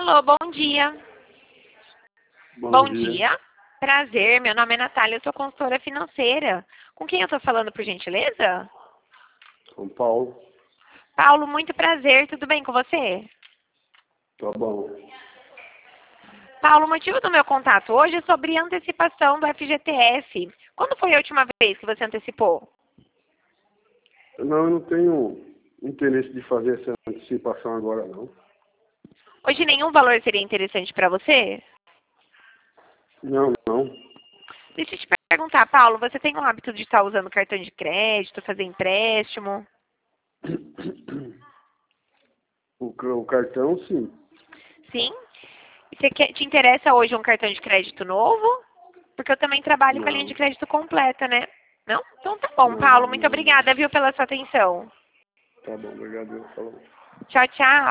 Alô, bom dia. Bom dia. Dia. Prazer, meu nome é Natália, eu sou consultora financeira. Com quem eu estou falando, por gentileza? São Paulo. Paulo, muito prazer, tudo bem com você? Tá bom. Paulo, o motivo do meu contato hoje é sobre antecipação do FGTS. Quando foi a última vez que você antecipou? Não, eu não tenho interesse de fazer essa antecipação agora, não. Hoje nenhum valor seria interessante para você? Não, não. Deixa eu te perguntar, Paulo, você tem o hábito de estar usando cartão de crédito, fazer empréstimo? O cartão, sim. Sim? E te interessa hoje um cartão de crédito novo? Porque eu também trabalho com a linha de Não, crédito completa, né? Não? Então tá bom, não, Paulo. Muito não, não. obrigada, viu, pela sua atenção. Tá bom, obrigado. Falou. Tchau, tchau.